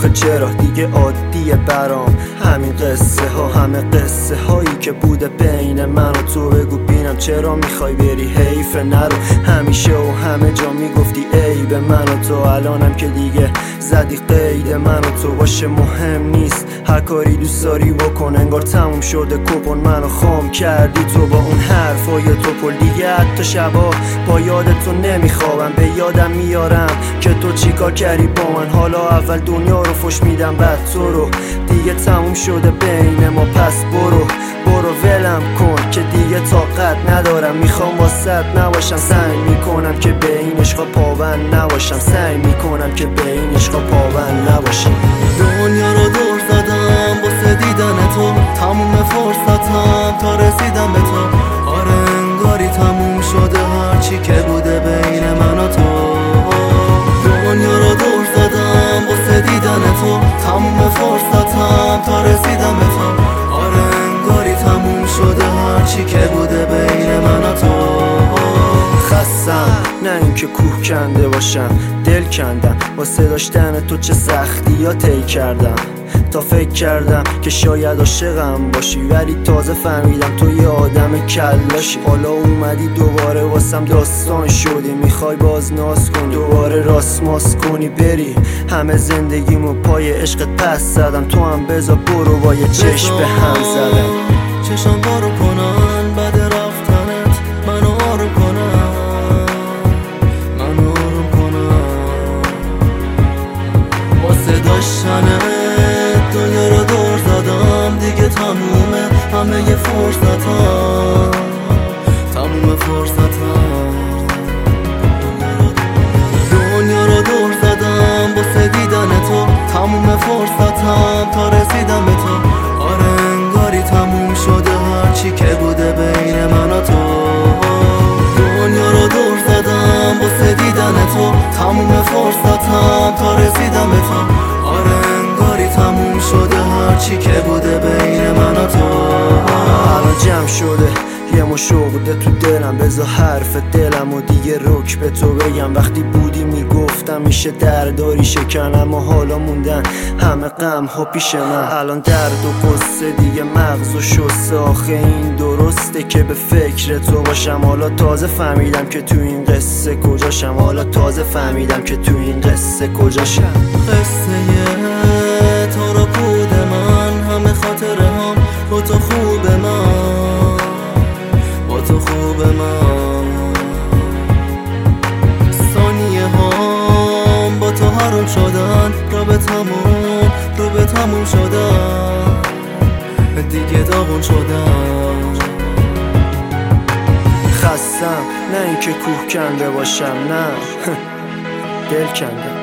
آخه چرا دیگه عادیه برام همین قصه ها، همه قصه هایی که بوده بین من و تو. بگو بینم چرا میخوای بری، حیف نرو. همیشه و همه جا میگفتی ای به من و تو، الانم که دیگه زدی قید من و تو. باشه مهم نیست، هر کاری دوست داری بکن، انگار تموم شده کپون منو خام کردی تو با اون حرفای تو پل. دیگه حتی شبا با یادت تو نمیخوابم، به یادم میارم که تو چیکار کردی با من. حالا اول دنیا رو فش میدم بعد تو رو، دیگه تموم شده بین ما پس برو ولم کن که دیگه طاقت ندارم. میخوام واسط نباشم، سعی میکنم که به این عشقا پابند نباشم، سعی میکنم که به این عشقا پابند نباشم. دنیا رو دور زدم واسه دیدن تو، تموم فرصتم تا رسیدم به تو. آره انگاری تموم شده هرچی که بوده بین من و تو. دنیا رو دور زدم واسه دیدن تو، تموم فرصتم تا رسیدم به تو. آره انگاری تموم شده هرچی که بوده بین من و تو. خستم نه اینکه کوه کنده باشم، دل کندم واسه داشتن تو، چه سختی یا طی کردم. تا فکر کردم که شاید عاشقم باشی، ولی تازه فهمیدم تو یه آدم کلاشی. حالا اومدی دوباره واسم داستان شدی، میخوای باز ناز کنی، دوباره راست ماس کنی بری. همه زندگیمو پای عشقت پس زدم، تو هم بذار برو با یه چشم به هم زدم. چشم بارو کنن بعد رفتنت، منو آروم کنن، منو آروم کنن. واسه داشتنت دنیا رو دور زدم، دیگه تمومه همه یه فرصتم، تموم فرصتم. دنیا رو دور زدم واسه دیدن تو، تموم فرصتم تا رسیدم به تو. آره انگاری تموم شده هرچی که بوده بین من و تو. دنیا رو دور زدم واسه دیدن تو، تموم فرصتم تا رسیدم به تو. آره انگاری تموم شده هرچی که بوده بین من و تو. الان جمع شده یه مشوقده تو دلم، بذار حرف دلم و دیگه رک به تو بگم. وقتی بودی میگفتم میشه درداری شکنم، و حالا موندن همه غم ها پیش من. الان درد و قصه دیگه مغز و شسته، آخه این درسته که به فکر تو باشم. حالا تازه فهمیدم که تو این قصه کجاشم، حالا تازه فهمیدم که تو این قصه کجاشم. قصه تو رو بود من، همه خاطره هم با تو خوب من، با تو خوب من. ثانیه هم با تو حروم شدن، رو به تموم شدن، دیگه داغون شدن. خستم نه اینکه کوه کنده باشم، نه دل کنده.